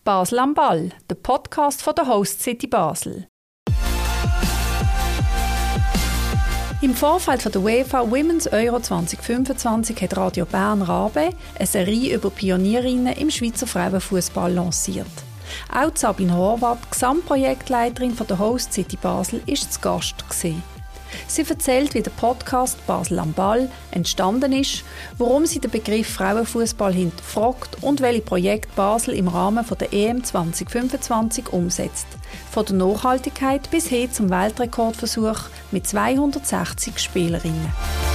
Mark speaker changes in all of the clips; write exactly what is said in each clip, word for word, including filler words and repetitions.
Speaker 1: Basel am Ball, der Podcast von der Host City Basel. Im Vorfeld der UEFA Women's Euro zwanzig fünfundzwanzig hat Radio Bern Rabe eine Serie über Pionierinnen im Schweizer Frauenfußball lanciert. Auch Sabine Horvath, Gesamtprojektleiterin der Host City Basel, war zu Gast gewesen. Sie erzählt, wie der Podcast «Basel am Ball» entstanden ist, warum sie den Begriff Frauenfußball hinterfragt und welche Projekte Basel im Rahmen der E M zwanzig fünfundzwanzig umsetzt. Von der Nachhaltigkeit bis hin zum Weltrekordversuch mit zweihundertsechzig Spielerinnen.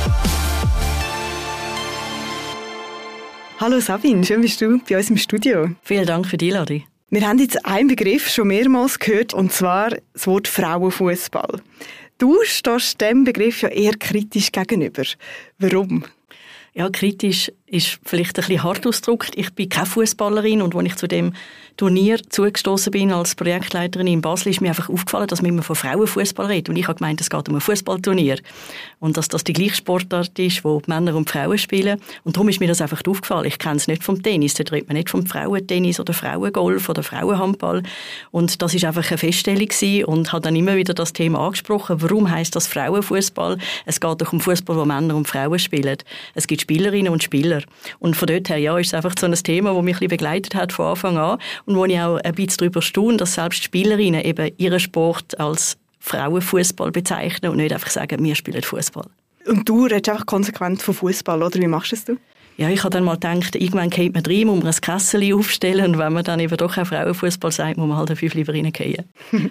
Speaker 2: Hallo Sabine, schön bist du bei uns im Studio.
Speaker 3: Vielen Dank für die Einladung.
Speaker 2: Wir haben jetzt einen Begriff schon mehrmals gehört, und zwar das Wort Frauenfußball. Du stehst diesem Begriff ja eher kritisch gegenüber. Warum?
Speaker 3: Ja, kritisch ist vielleicht ein bisschen hart ausgedrückt. Ich bin keine Fußballerin und als ich zu dem Turnier zugestoßen bin als Projektleiterin in Basel, ist mir einfach aufgefallen, dass man immer von Frauenfußball redet. Und ich habe gemeint, es geht um ein Fußballturnier. Und dass das die gleiche Sportart ist, wo Männer und Frauen spielen. Und darum ist mir das einfach aufgefallen. Ich kenne es nicht vom Tennis. Da redet man nicht vom Frauentennis oder Frauengolf oder Frauenhandball. Und das war einfach eine Feststellung gewesen und habe dann immer wieder das Thema angesprochen. Warum heisst das Frauenfußball? Es geht doch um Fußball, wo Männer und Frauen spielen. Es gibt Spielerinnen und Spieler. Und von dort her, ja, ist es einfach so ein Thema, das mich ein bisschen begleitet hat von Anfang an und wo ich auch ein bisschen darüber staune, dass selbst Spielerinnen eben ihren Sport als Frauenfußball bezeichnen und nicht einfach sagen, wir spielen Fußball.
Speaker 2: Und du redest einfach konsequent von Fußball, oder? Wie machst du das?
Speaker 3: Ja, ich habe dann mal gedacht, irgendwann geht man rein, muss man ein Kessel aufstellen und wenn man dann eben doch auch Frauenfußball sagt, muss man halt fünf lieber reingehen.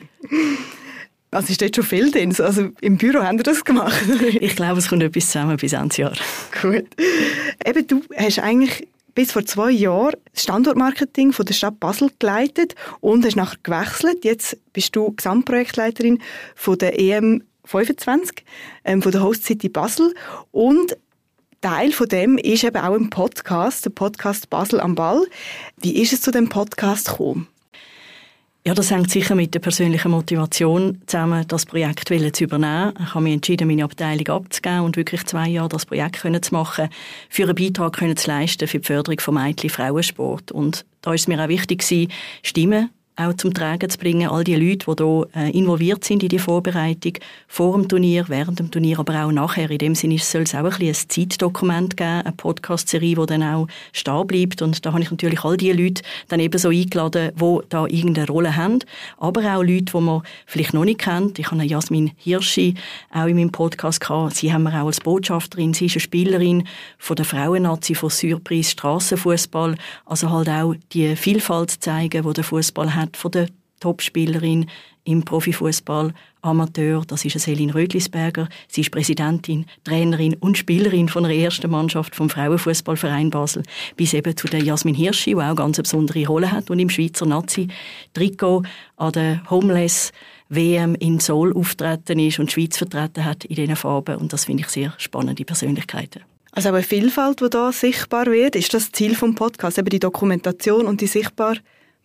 Speaker 2: Also ist dort schon viel drin? Also im Büro haben wir das gemacht?
Speaker 3: Ich glaube, es kommt etwas zusammen bis Ende Jahr.
Speaker 2: Gut. Eben, du hast eigentlich bis vor zwei Jahren das Standortmarketing von der Stadt Basel geleitet und hast nachher gewechselt. Jetzt bist du Gesamtprojektleiterin von der E M fünfundzwanzig, ähm, von der Host City Basel. Und Teil von dem ist eben auch ein Podcast, der Podcast «Basel am Ball». Wie ist es zu dem Podcast gekommen?
Speaker 3: Ja, das hängt sicher mit der persönlichen Motivation zusammen, das Projekt zu übernehmen. Ich habe mich entschieden, meine Abteilung abzugeben und wirklich zwei Jahre das Projekt zu machen, für einen Beitrag zu leisten für die Förderung von Mädchen-Frauensport. Und da ist es mir auch wichtig gewesen, Stimmen auch zum Tragen zu bringen, all die Leute, die hier äh, involviert sind in die Vorbereitung, vor dem Turnier, während dem Turnier, aber auch nachher. In dem Sinne soll es auch ein, bisschen ein Zeitdokument geben, eine Podcast-Serie, die dann auch stehen bleibt. Und da habe ich natürlich all die Leute dann eben so eingeladen, die da irgendeine Rolle haben. Aber auch Leute, die man vielleicht noch nicht kennt. Ich habe Jasmin Hirschi auch in meinem Podcast gehabt. Sie haben wir auch als Botschafterin. Sie ist eine Spielerin von der Frauennazi von Surprise Strassenfußball. Also halt auch die Vielfalt zeigen, die der Fußball hat, von der Topspielerin im Profifußball, Amateur, das ist Selin Rödlisberger. Sie ist Präsidentin, Trainerin und Spielerin von der ersten Mannschaft vom Frauenfußballverein Basel, bis eben zu der Jasmin Hirschi, die auch eine ganz besondere Rolle hat und im Schweizer Nazi-Trikot an der Homeless W M in Seoul auftreten ist und die Schweiz vertreten hat in diesen Farben. Und das finde ich sehr spannende Persönlichkeiten.
Speaker 2: Also eine Vielfalt, die da sichtbar wird, ist das Ziel des Podcasts, eben die Dokumentation und die Sichtbarmachung?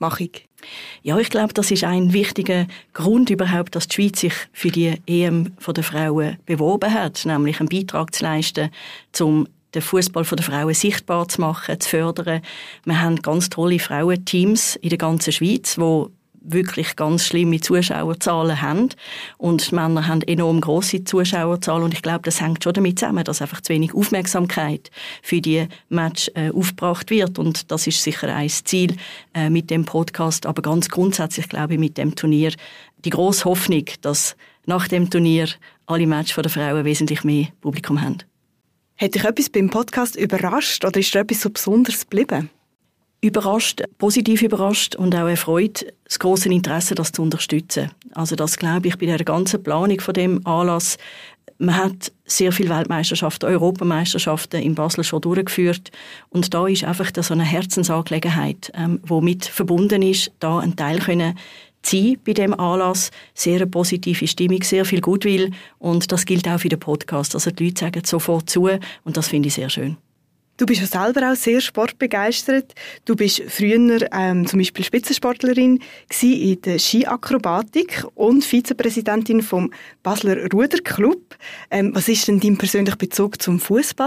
Speaker 3: Ja, ich glaube, das ist ein wichtiger Grund überhaupt, dass die Schweiz sich für die E M der Frauen beworben hat, nämlich einen Beitrag zu leisten, um den Fußball der Frauen sichtbar zu machen, zu fördern. Wir haben ganz tolle Frauenteams in der ganzen Schweiz, die wirklich ganz schlimme Zuschauerzahlen haben. Und die Männer haben enorm grosse Zuschauerzahlen. Und ich glaube, das hängt schon damit zusammen, dass einfach zu wenig Aufmerksamkeit für die Match äh, aufgebracht wird. Und das ist sicher ein Ziel äh, mit dem Podcast. Aber ganz grundsätzlich glaube ich mit dem Turnier die grosse Hoffnung, dass nach dem Turnier alle Matches der Frauen wesentlich mehr Publikum haben.
Speaker 2: Hat dich etwas beim Podcast überrascht oder ist dir etwas so Besonderes geblieben?
Speaker 3: Überrascht, positiv überrascht und auch erfreut, das grosse Interesse, das zu unterstützen. Also das glaube ich bei der ganzen Planung von dem Anlass. Man hat sehr viele Weltmeisterschaften, Europameisterschaften in Basel schon durchgeführt und da ist einfach so eine Herzensangelegenheit, ähm, die mit verbunden ist, da einen Teil können sein bei dem Anlass. Sehr eine positive Stimmung, sehr viel Gutwill und das gilt auch für den Podcast. Also die Leute sagen sofort zu und das finde ich sehr schön.
Speaker 2: Du bist ja selber auch sehr sportbegeistert. Du bist früher ähm, zum Beispiel Spitzensportlerin in der Skiakrobatik und Vizepräsidentin vom Basler Ruderclub. Ähm, was ist denn dein persönlicher Bezug zum Fußball?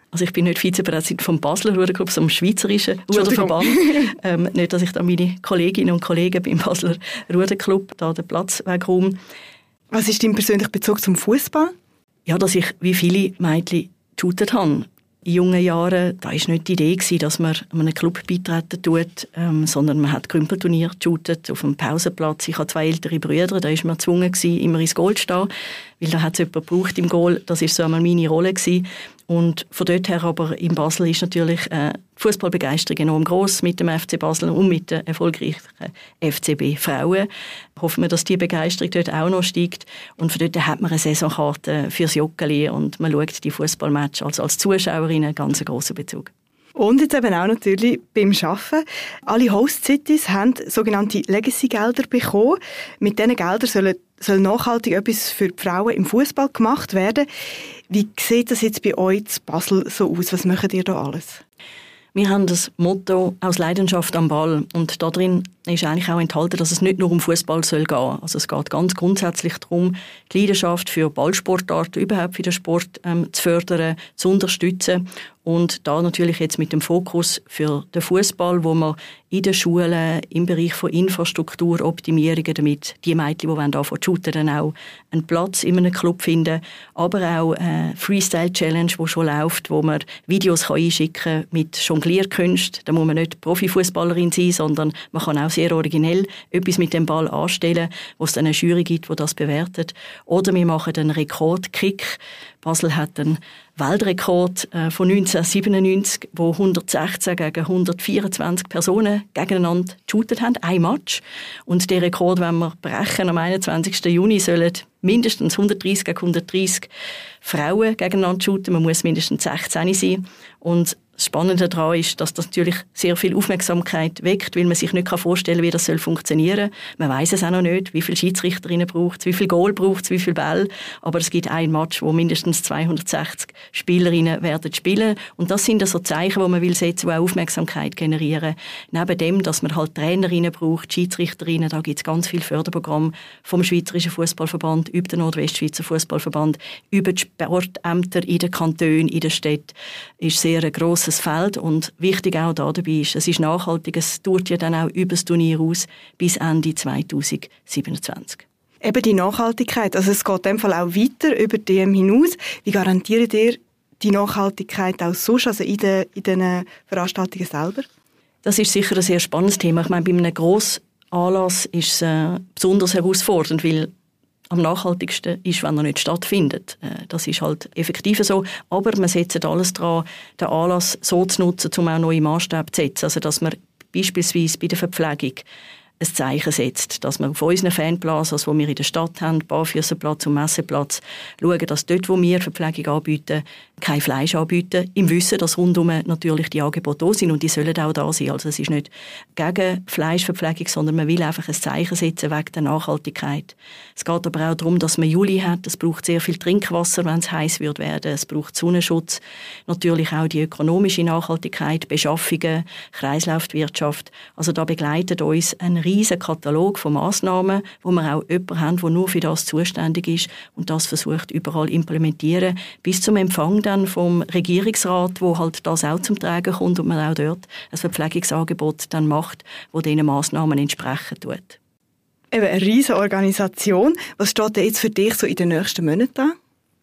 Speaker 3: Also ich bin nicht Vizepräsident vom Basler Ruderclub, sondern vom Schweizerischen Ruderverband. ähm, nicht, dass ich da meine Kolleginnen und Kollegen beim Basler Ruderclub da den Platz wegräume.
Speaker 2: Was ist dein persönlicher Bezug zum Fußball?
Speaker 3: Ja, dass ich wie viele Mädchen geshootet habe. In jungen Jahren, da war nicht die Idee, dass man einem Club beitreten tut, ähm, sondern man hat Krümpelturnier geshootet auf dem Pausenplatz. Ich habe zwei ältere Brüder, da war man gezwungen, immer ins Goal zu stehen, weil da hat es jemanden gebraucht im Goal. Das war so einmal meine Rolle gewesen. Und von dort her aber in Basel ist natürlich äh, die Fußballbegeisterung enorm gross mit dem F C Basel und mit den erfolgreichen F C B Frauen. Hoffen wir, dass die Begeisterung dort auch noch steigt. Und von dort hat man eine Saisonkarte fürs Joggeli und man schaut die Fußballmatch als, als Zuschauerin einen ganz grossen Bezug.
Speaker 2: Und jetzt eben auch natürlich beim Arbeiten. Alle Host-Cities haben sogenannte Legacy-Gelder bekommen. Mit diesen Geldern sollen, soll nachhaltig etwas für die Frauen im Fußball gemacht werden. Wie sieht das jetzt bei euch in Basel so aus? Was macht ihr da alles?
Speaker 3: Wir haben das Motto «Aus Leidenschaft am Ball» und darin ist eigentlich auch enthalten, dass es nicht nur um Fußball soll gehen. Also es geht ganz grundsätzlich darum, die Leidenschaft für Ballsportarten, überhaupt für den Sport ähm, zu fördern, zu unterstützen und da natürlich jetzt mit dem Fokus für den Fußball, wo man in den Schulen im Bereich von Infrastrukturoptimierungen, damit die Mädchen, die anfangen zu shooten, dann auch einen Platz in einem Club finden, aber auch eine Freestyle-Challenge, die schon läuft, wo man Videos kann einschicken kann mit Jonglierkünsten. Da muss man nicht Profifußballerin sein, sondern man kann auch sehr originell etwas mit dem Ball anstellen, wo es dann eine Jury gibt, die das bewertet. Oder wir machen einen Rekordkick. Basel hat einen Weltrekord äh, von neunzehnhundertsiebenundneunzig, wo hundertsechzehn gegen hundertvierundzwanzig Personen gegeneinander geshootet haben, ein Match. Und den Rekord, wenn wir brechen, am einundzwanzigsten Juni sollen mindestens hundertdreissig gegen hundertdreissig Frauen gegeneinander shooten. Man muss mindestens sechzehn sein. Und das Spannende daran ist, dass das natürlich sehr viel Aufmerksamkeit weckt, weil man sich nicht vorstellen kann, wie das funktionieren soll. Man weiss es auch noch nicht, wie viele Schiedsrichterinnen braucht es, wie viel Goal braucht es, wie viel Ball. Aber es gibt ein Match, wo mindestens zweihundertsechzig Spielerinnen werden spielen. Und das sind so Zeichen, die man will setzen, die auch Aufmerksamkeit generieren. Neben dem, dass man halt Trainerinnen braucht, Schiedsrichterinnen, da gibt es ganz viele Förderprogramme vom Schweizerischen Fußballverband, über den Nordwestschweizer Fußballverband, über die Sportämter in den Kantonen, in den Städten. Ist sehr ein grosses Feld und wichtig auch da dabei ist, es ist nachhaltig, es dauert ja dann auch über das Turnier aus bis Ende zweitausendsiebenundzwanzig.
Speaker 2: Eben die Nachhaltigkeit, also es geht in dem Fall auch weiter über die D M hinaus. Wie garantiert ihr die Nachhaltigkeit auch sonst, also in den, in den Veranstaltungen selber?
Speaker 3: Das ist sicher ein sehr spannendes Thema. Ich meine, bei einem Grossanlass ist es äh, besonders herausfordernd, weil am nachhaltigsten ist, wenn er nicht stattfindet. Das ist halt effektiv so. Aber man setzt alles daran, den Anlass so zu nutzen, um auch neue Maßstäbe zu setzen. Also, dass man beispielsweise bei der Verpflegung ein Zeichen setzt, dass wir auf unseren Fanplazas, die wir in der Stadt haben, Barfüsserplatz und Messeplatz, schauen, dass dort, wo wir Verpflegung anbieten, kein Fleisch anbieten, im Wissen, dass rundum natürlich die Angebote da sind und die sollen auch da sein. Also es ist nicht gegen Fleischverpflegung, sondern man will einfach ein Zeichen setzen wegen der Nachhaltigkeit. Es geht aber auch darum, dass man Juli hat. Es braucht sehr viel Trinkwasser, wenn es heiß wird werden. Es braucht Sonnenschutz. Natürlich auch die ökonomische Nachhaltigkeit, Beschaffungen, Kreislaufwirtschaft. Also da begleitet uns ein riesen Katalog von Massnahmen, wo wir auch jemanden haben, der nur für das zuständig ist und das versucht überall implementieren, bis zum Empfang dann vom Regierungsrat, wo halt das auch zum Tragen kommt und man auch dort ein Verpflegungsangebot dann macht, wo diesen Massnahmen entsprechen tut.
Speaker 2: Eben eine riesige Organisation. Was steht denn jetzt für dich so in den nächsten Monaten an?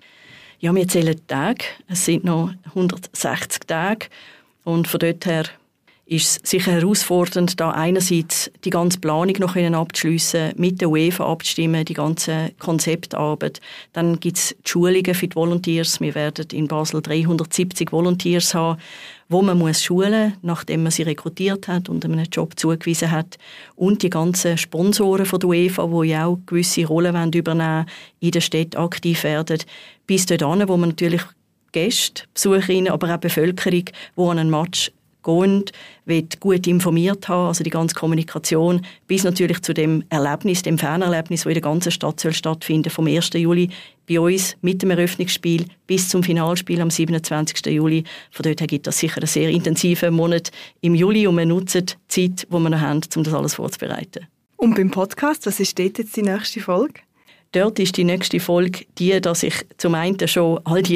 Speaker 3: Ja, wir zählen Tage. Es sind noch hundertsechzig Tage und von dort her ist es sicher herausfordernd, da einerseits die ganze Planung noch abzuschliessen, mit der UEFA abzustimmen, die ganze Konzeptarbeit. Dann gibt es die Schulungen für die Volunteers. Wir werden in Basel dreihundertsiebzig Volunteers haben, wo man muss schulen muss, nachdem man sie rekrutiert hat und einen Job zugewiesen hat. Und die ganzen Sponsoren von der UEFA, die ja auch gewisse Rollen übernehmen wollen, in der Stadt aktiv werden. Bis dorthin, wo man natürlich Gäste, Besucherinnen, aber auch Bevölkerung, die an einen Match gehen, wird gut informiert haben, also die ganze Kommunikation, bis natürlich zu dem Erlebnis, dem Fernerlebnis, das in der ganzen Stadt soll stattfinden, vom ersten Juli bei uns mit dem Eröffnungsspiel bis zum Finalspiel am siebenundzwanzigsten Juli. Von dort her gibt das sicher einen sehr intensiven Monat im Juli und wir nutzen die Zeit, die wir noch haben, um das alles vorzubereiten.
Speaker 2: Und beim Podcast, was ist dort jetzt die nächste Folge?
Speaker 3: Dort ist die nächste Folge die, dass ich zum einen schon all die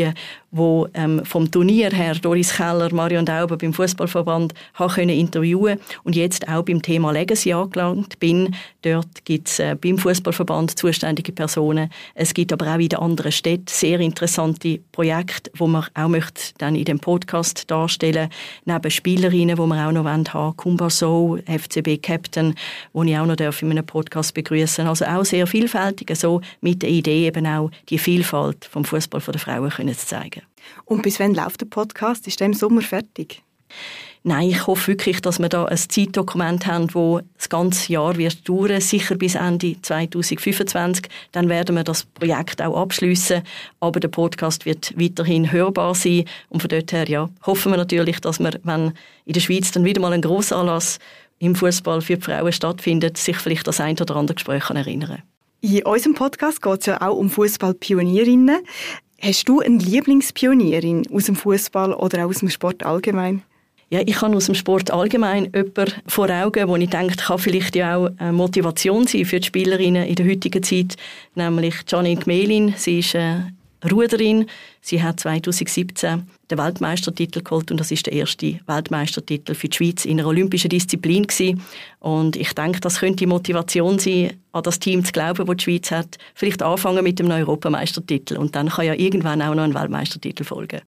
Speaker 3: wo ähm, vom Turnier her Doris Keller, Marion Dauber beim Fußballverband haben können interviewen und jetzt auch beim Thema Legacy angelangt bin. Dort gibt es äh, beim Fußballverband zuständige Personen. Es gibt aber auch in den anderen Städten sehr interessante Projekte, die man auch möchte dann in dem Podcast darstellen. Neben Spielerinnen, die wir auch noch haben wollen, Kumba Sow, F C B Captain, die ich auch noch in einem Podcast begrüßen. Also auch sehr vielfältig, so mit der Idee eben auch die Vielfalt vom Fußball der Frauen können zu zeigen.
Speaker 2: Und bis wann läuft der Podcast? Ist der im Sommer fertig?
Speaker 3: Nein, ich hoffe wirklich, dass wir da ein Zeitdokument haben, das das ganze Jahr wird dauern, sicher bis Ende zwanzig fünfundzwanzig. Dann werden wir das Projekt auch abschliessen. Aber der Podcast wird weiterhin hörbar sein. Und von dort her ja, hoffen wir natürlich, dass wir, wenn in der Schweiz dann wieder mal ein Grossanlass im Fußball für die Frauen stattfindet, sich vielleicht das ein oder andere Gespräch erinnern.
Speaker 2: In unserem Podcast geht es ja auch um Fußballpionierinnen. Hast du eine Lieblingspionierin aus dem Fußball oder auch aus dem Sport allgemein?
Speaker 3: Ja, ich habe aus dem Sport allgemein jemanden vor Augen, wo ich denke, kann vielleicht ja auch eine Motivation sein für die Spielerinnen in der heutigen Zeit, nämlich Janine Gmelin. Sie ist eine Ruderin. Sie hat zwanzig siebzehn den Weltmeistertitel geholt und das ist der erste Weltmeistertitel für die Schweiz in einer olympischen Disziplin gewesen. Und ich denke, das könnte Motivation sein, an das Team zu glauben, das die Schweiz hat. Vielleicht anfangen mit dem Europameistertitel und dann kann ja irgendwann auch noch ein Weltmeistertitel folgen.